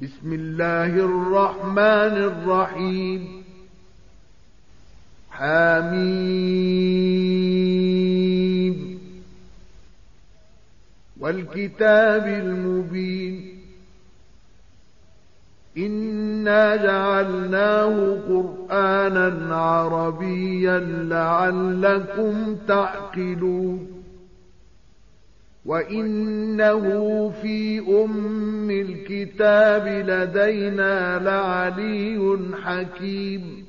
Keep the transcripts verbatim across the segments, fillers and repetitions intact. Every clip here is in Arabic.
بسم الله الرحمن الرحيم. حميم والكتاب المبين. إنا جعلناه قرآنا عربيا لعلكم تعقلون. وإنه في أم الكتاب لدينا لعلي حكيم.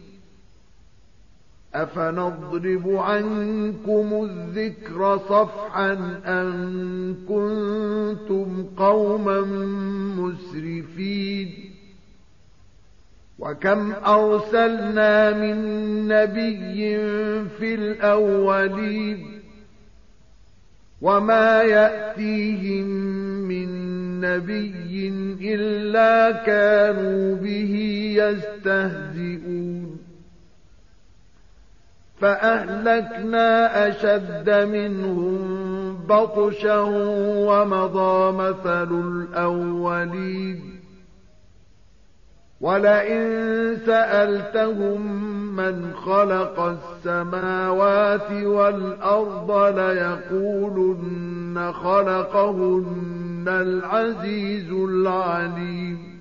أفنضرب عنكم الذكر صفحا أن كنتم قوما مسرفين. وكم أرسلنا من نبي في الأولين وما يأتيهم من نبي إلا كانوا به يستهزئون. فأهلكنا أشد منهم بطشا ومضى مثل الأولين. ولئن سألتهم من خلق السماوات والأرض ليقولن خلقهن العزيز العليم.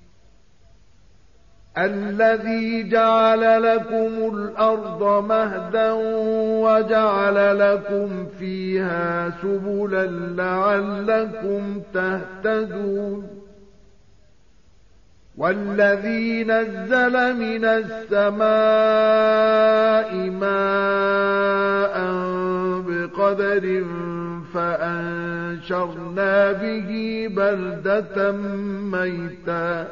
الذي جعل لكم الأرض مهدا وجعل لكم فيها سبلا لعلكم تهتدون. والذي نزل من السماء ماء بقدر فأنشرنا به بلدة ميتا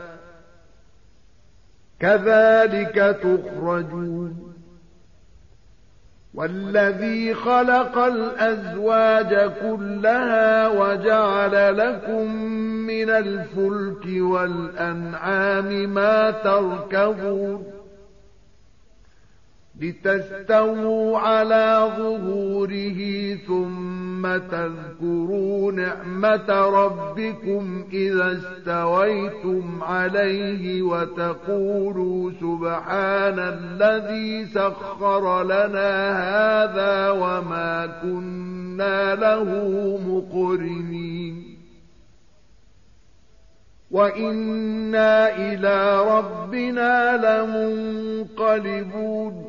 كذلك تخرجون. والذي خلق الأزواج كلها وجعل لكم من الفلك والأنعام ما تركبون لتستووا على ظهوره ثم تذكروا نعمة ربكم إذا استويتم عليه وتقولوا سبحان الذي سخر لنا هذا وما كنا له مقرنين. وإنا إلى ربنا لمنقلبون.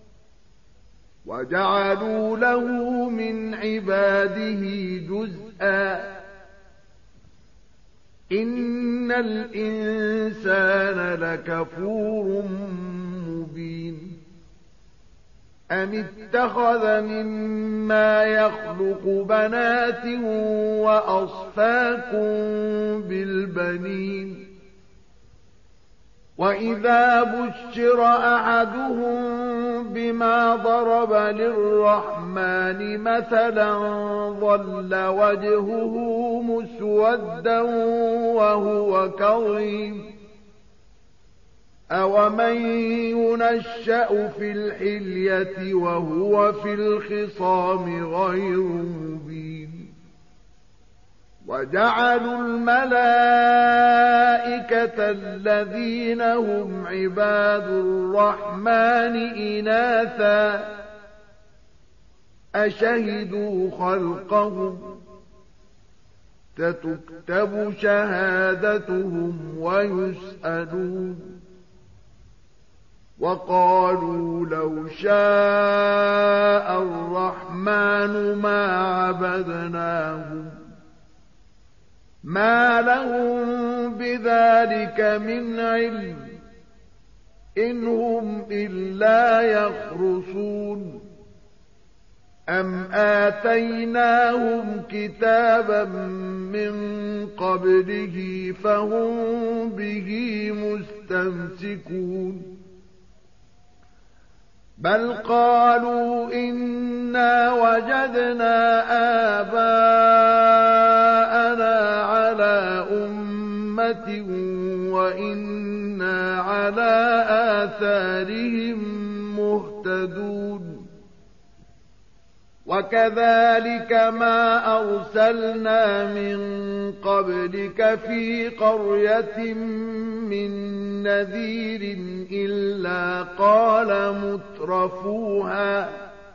وجعلوا له من عباده جزءا. إن الإنسان لكفور مبين. أم اتخذ مما يخلق بنات وأصفاكم بالبنين. وإذا بشر أحدهم بما ضرب للرحمن مثلا ظل وجهه مسودا وهو كظيم. أومن ينشأ في الحلية وهو في الخصام غير مبين. وجعلوا الملائكة الذين هم عباد الرحمن إناثا أشهدوا خلقهم ستكتب شهادتهم ويسألون. وقالوا لو شاء الرحمن ما عبدناهم ما لهم بذلك من علم إن هم إلا يخرصون. أم آتيناهم كتابا من قبله فهم به مستمسكون. بل قالوا إنا وجدنا آباءنا على أمة وإنا على آثارهم مهتدون. وكذلك ما أرسلنا من قبلك في قرية من نذير إلا قال مترفوها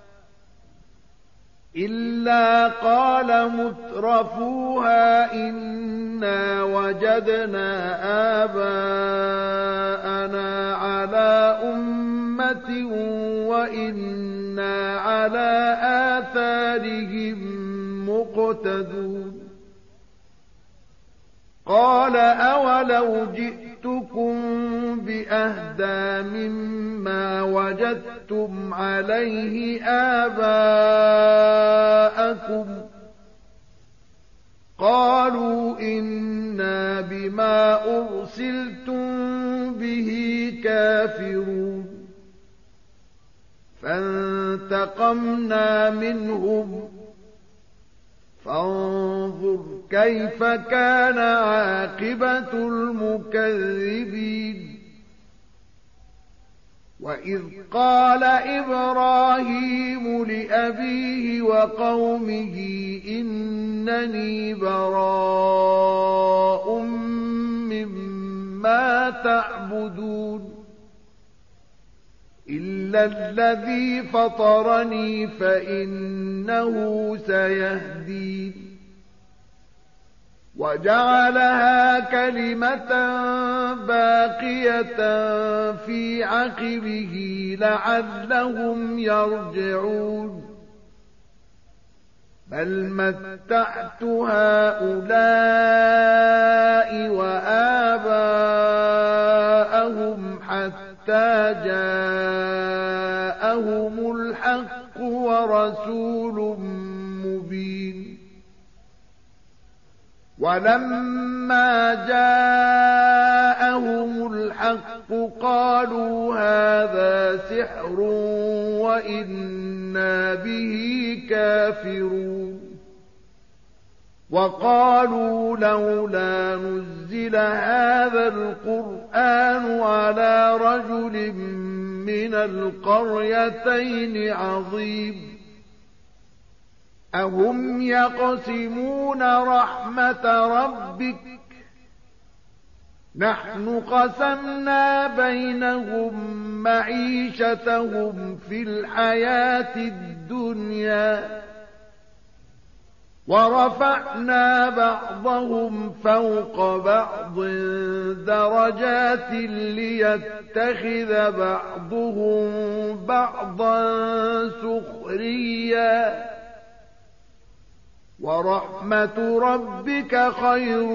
إلا قال مترفوها إنا وجدنا آباءنا على أمة وإنا على آثارهم مقتدون قال أولو جئتكم بأهدى مما وجدتم عليه آباءكم قالوا إنا بما أرسلتم به كافرون فانتقمنا منهم فانظر كيف كان عاقبة المكذبين وإذ قال إبراهيم لأبيه وقومه إنني براء مما تعبدون إلا الذي فطرني فإنه سيهدين وجعلها كلمة باقية في عقبه لعلهم يرجعون بل متعت هؤلاء وآباءهم حتى جاءهم الحق ورسول مبين ولما جاءهم الحق قالوا هذا سحر وإنا به كافرون وقالوا لولا نزل هذا القرآن على رجل من القريتين عظيم أهم يقسمون رحمة ربك نحن قسمنا بينهم معيشتهم في الحياة الدنيا ورفعنا بعضهم فوق بعض درجات ليتخذ بعضهم بعضا سخريا ورحمة ربك خير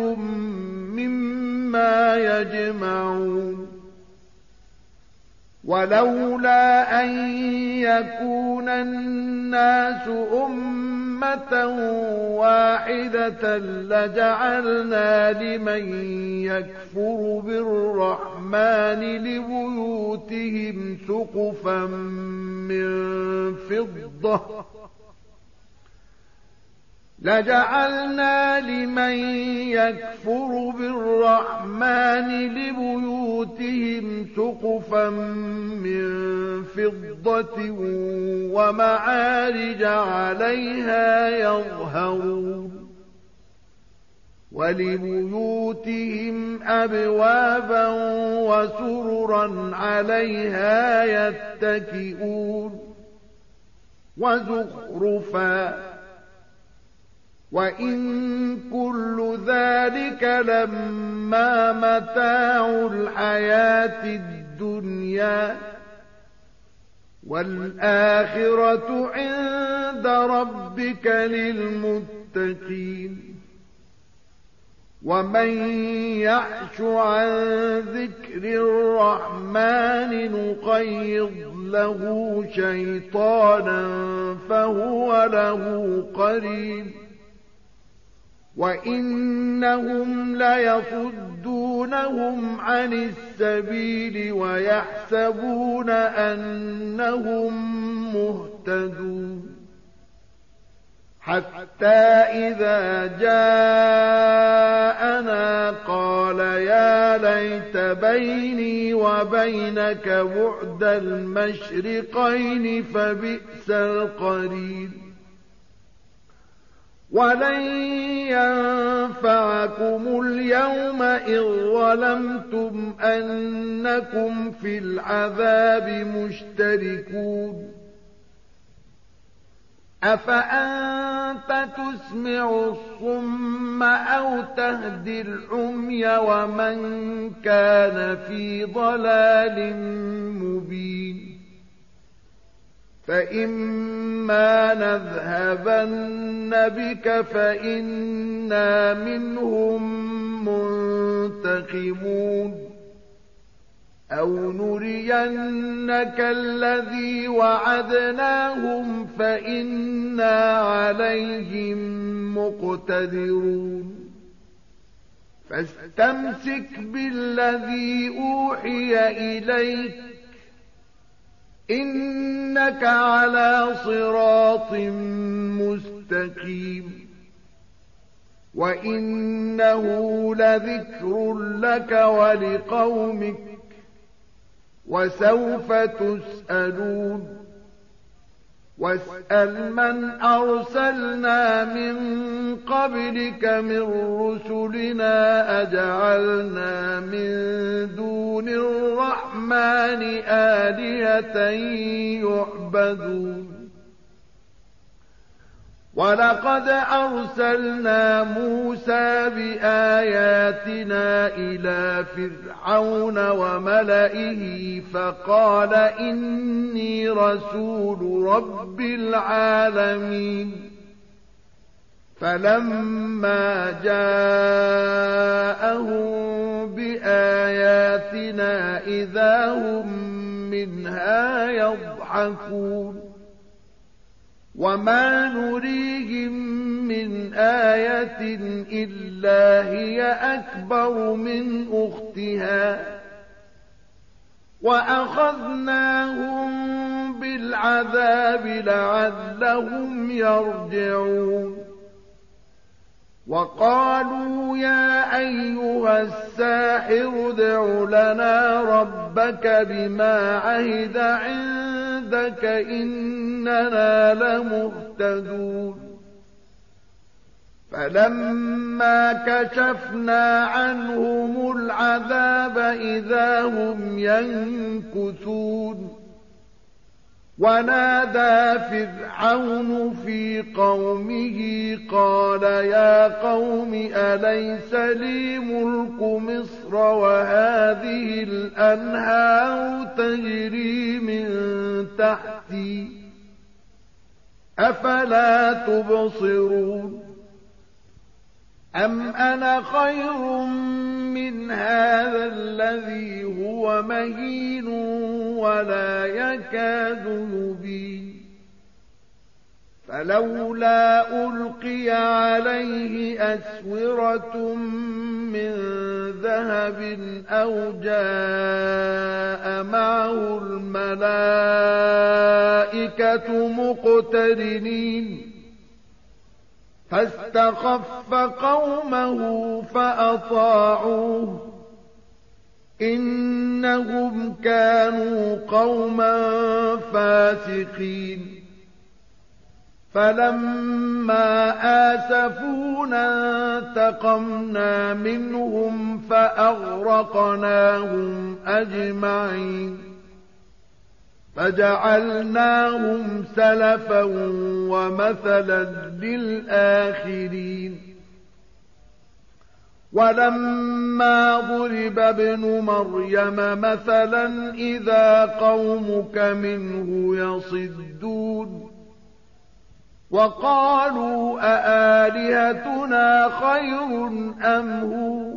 مما يجمعون ولولا أن يكون الناس أمة واحدة لجعلنا لمن يكفر بالرحمن لبيوتهم سقفا من فضة لجعلنا لمن يكفر بالرحمن لبيوتهم سقفا من فضة ومعارج عليها يظهرون ولبيوتهم أبوابا وسررا عليها يتكئون وزخرفا وإن كل ذلك لما متاع الحياة الدنيا والآخرة عند ربك للمتقين ومن يعش عن ذكر الرحمن نقيض له شيطانا فهو له قرين وإنهم ليصدونهم عن السبيل ويحسبون أنهم مهتدون حتى إذا جاءنا قال يا ليت بيني وبينك بعد المشرقين فبئس القرين ولن ينفعكم اليوم إذ ظلمتم أنكم في العذاب مشتركون أفأنت تسمع الصم أو تهدي العمي ومن كان في ضلال مبين فإما نذهبن بك فإنا منهم منتقمون أو نرينك الذي وعدناهم فإنا عليهم مقتدرون فاستمسك بالذي أوحي إليك إنك على صراط مستقيم وإنه لذكر لك ولقومك وسوف تسألون واسأل من أرسلنا من قبلك من رسلنا أجعلنا من دون الرحمن آلهة يعبدون ولقد أرسلنا موسى بآياتنا إلى فرعون وملئه فقال إني رسول رب العالمين فلما جاءهم بآياتنا إذا هم منها يضحكون وما نريهم من آية إلا هي أكبر من أختها وأخذناهم بالعذاب لعلهم يرجعون وقالوا يا أيها الساحر ادع لنا ربك بما عهد عندك إننا لمهتدون فلما كشفنا عنهم العذاب إذا هم ينكثون ونادى فرعون في قومه قال يا قوم أليس لي ملك مصر وهذه الأنهار تجري من تحتي أفلا تبصرون أم أنا خير من هذا الذي هو مهين ولا يكاد يبين فلولا ألقي عليه أسورة من ذهب أو جاء معه الملائكة مقترنين فاستخف قومه فأطاعوه إنهم كانوا قوما فاسقين فلما آسفونا انتقمنا منهم فأغرقناهم أجمعين فجعلناهم سلفا ومثلا للآخرين ولما ضرب ابن مريم مثلا إذا قومك منه يصدون وقالوا أآلهتنا خير أم هو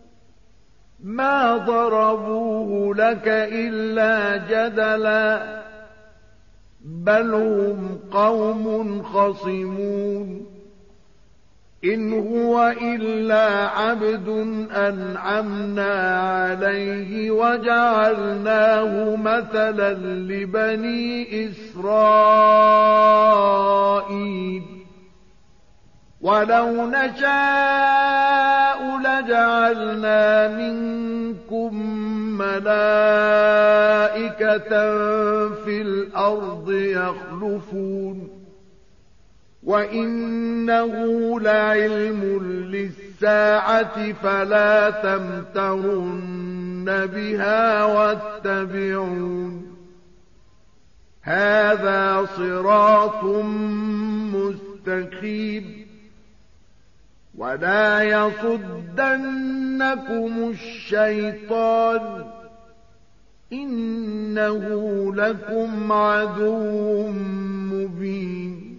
ما ضربوه لك إلا جدلا بل هم قوم خصمون إن هو إلا عبد أنعمنا عليه وجعلناه مثلا لبني إسرائيل ولو نشاء لجعلنا منكم ملائكة في الأرض يخلفون وإنه لعلم للساعة فلا تمترن بها واتبعون هذا صراط مستقيم ولا يصدنكم الشيطان إنه لكم عدو مبين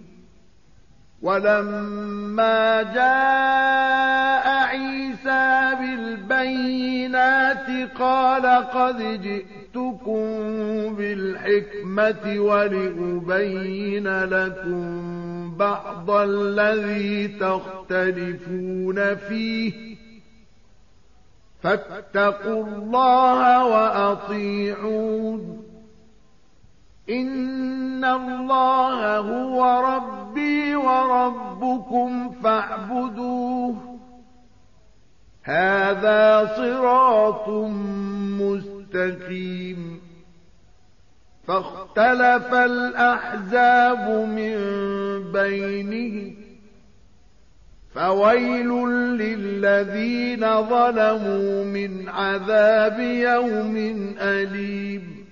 ولما جاء عيسى بالبينات قال قد جئتكم بالحكمة ولأبين لكم بعض الذي تختلفون فيه فاتقوا الله وأطيعون إن الله هو ربي وربكم فاعبدوه هذا صراط مستقيم فاختلف الأحزاب من بينهم فويل للذين ظلموا من عذاب يوم أليم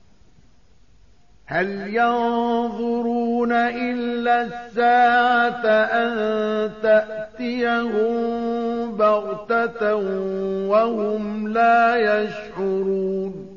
هل ينظرون إلا الساعة أن تأتيهم بغتة وهم لا يشعرون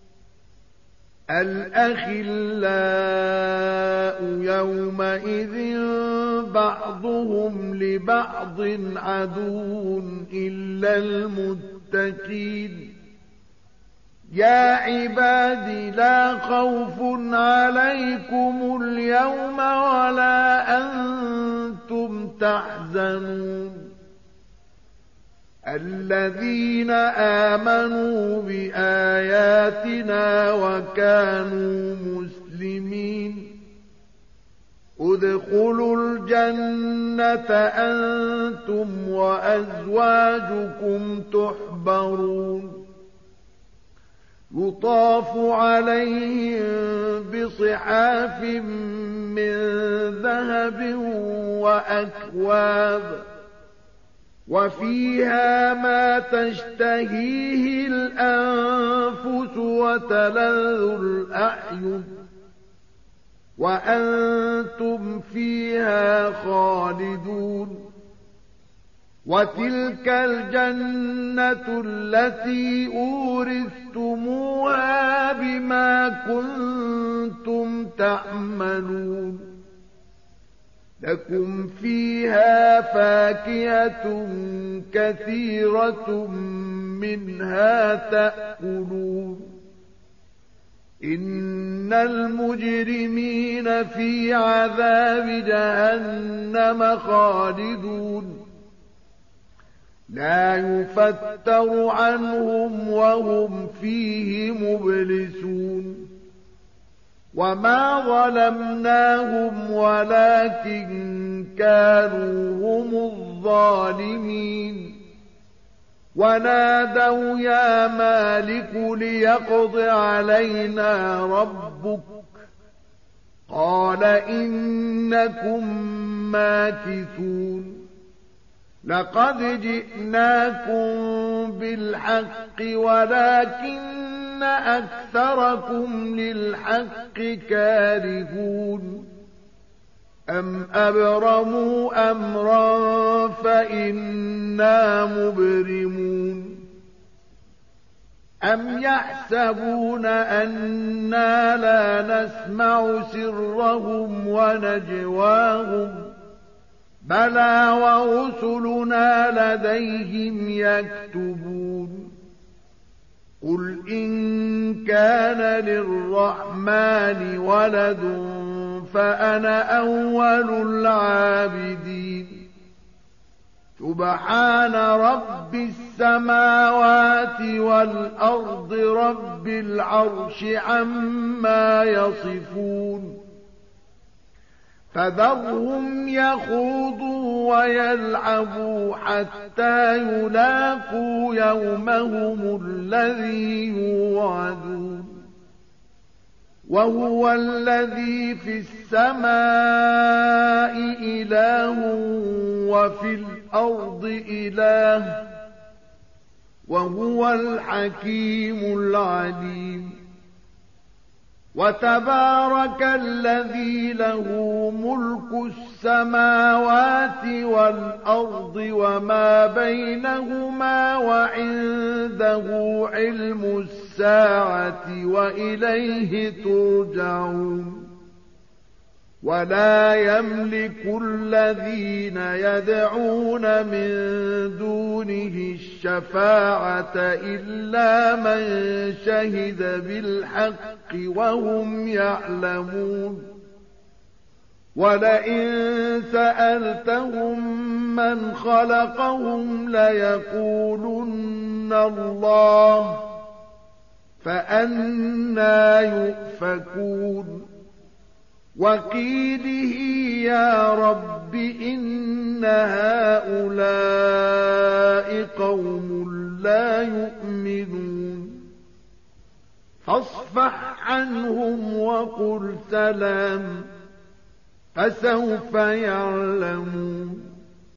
الأخلاء يومئذ بعضهم لبعض عدو إلا المتقين يا عبادي لا خوف عليكم اليوم ولا أنتم تحزنون الذين آمنوا بآياتنا وكانوا مسلمين ادخلوا الجنة أنتم وأزواجكم تحبرون يطاف عليهم بصحاف من ذهب وأكواب وفيها ما تشتهيه الأنفس وتلذ الأعين وأنتم فيها خالدون وتلك الجنة التي أورثتموها بما كنتم تعملون لكم فيها فاكهة كثيرة منها تأكلون إن المجرمين في عذاب جهنم خالدون لا يفتر عنهم وهم فيه مبلسون وما ظلمناهم ولكن كانوا هم الظالمين ونادوا يا مالك ليقض علينا ربك قال إنكم ماكثون لقد جئناكم بالحق ولكن أكثركم للحق كارهون أم أبرموا أمرا فإنا مبرمون أم يحسبون أنا لا نسمع سرهم ونجواهم بلى ورسلنا لديهم يكتبون قل إن كان للرحمن ولد فأنا أول العابدين سبحان رب السماوات والأرض رب العرش عما يصفون فذرهم يخوضوا ويلعبوا حتى يلاقوا يومهم الذي يوعدون وهو الذي في السماء إله وفي الأرض إله وهو الحكيم العليم وتبارك الذي له ملك السماوات والأرض وما بينهما وعنده علم الساعة وإليه ترجعون ولا يملك الذين يدعون من دونه الشفاعة إلا من شهد بالحق وهم يعلمون ولئن سألتهم من خلقهم ليقولن الله فأنى يؤفكون وقيله يا رب إن هؤلاء قوم لا يؤمنون فاصفح عنهم وقل سلام فسوف يعلمون